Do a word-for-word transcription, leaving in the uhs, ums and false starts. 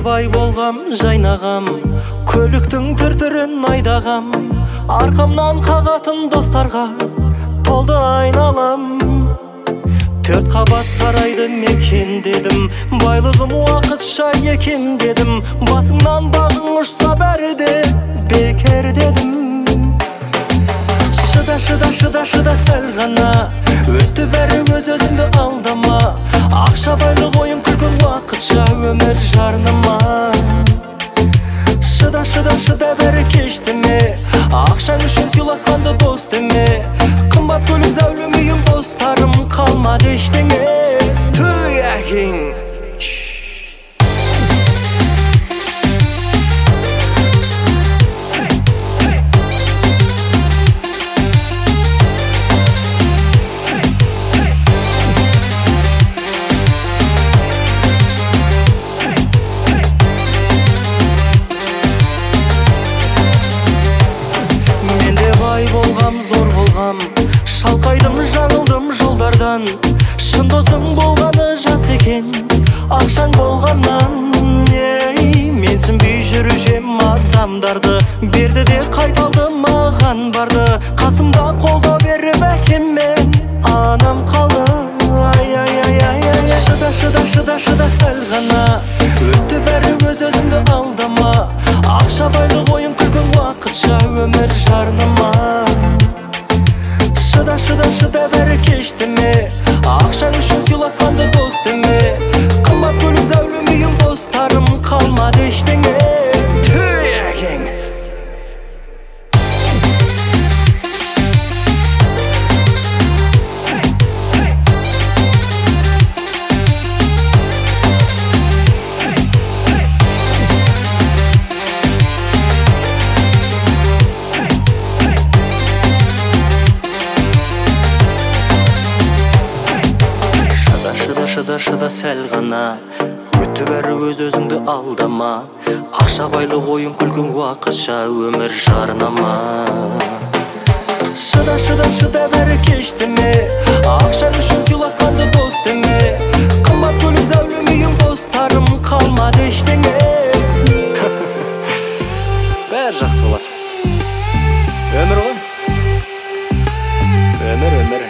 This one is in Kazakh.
бай болғам, жайнағам, көліктің түр-түрін айдағам, арқамнан қағатын достарға толды айналам. Төрт қабат сарайды мекендедім, байлығым уақытша екен дедім, басыңнан бағың ұшса бәрі де бекер дедім. Шыда, шыда, шыда, шыда сәл ғана, өтті бәрі өз өзіңді алдама. Ақша байлық ойын күлкің уақытша өмір жарнама. Шыда, шыда, шыда бәрі кешті ме, ақшаң үшін сыйласқанды дос деме. Қымбат көлік зәулім үйім достарым, қалмады ештеңе. Түй әкең. Зор болғам, шалқайдым, жаңылдым жолдардан. Шын досың болғаны жас екен, ақшаң болғаннан. Ей, менсінбей жүрушем адамдарды, берді де қайталды маған барды. Қасымда қолдау беріп әкеммен анам қалды. Ай, ай, ай, ай, ай. Шыда, шыда, шыда, шыда сәл ғана, өтті бәрі өз өзіңді алдама. Ақша байлық ойын күлкің уақытша өмір жарнама. Шыда, шыда, шыда бәрі кешті ме, ақшаң үшін сыйласқанды дос деме. Қымбат көлік зәулім үйім достарым, қалмады ештеңе. Түй әкең. Шыда, шыда сәл ғана, өтті бәрі өз өзіңді алдама. Ақша байлық ойын күлкің уақытша өмір жарнама. Шыда, шыда, шыда бәрі кешті ме, ақшаң үшін сыйласқанды дос деме. Қымбат көлік зәулім үйім достарым, қалмады ештеңе. Бәрі жақсы болады. Өмір ғой. Өмір, өмір.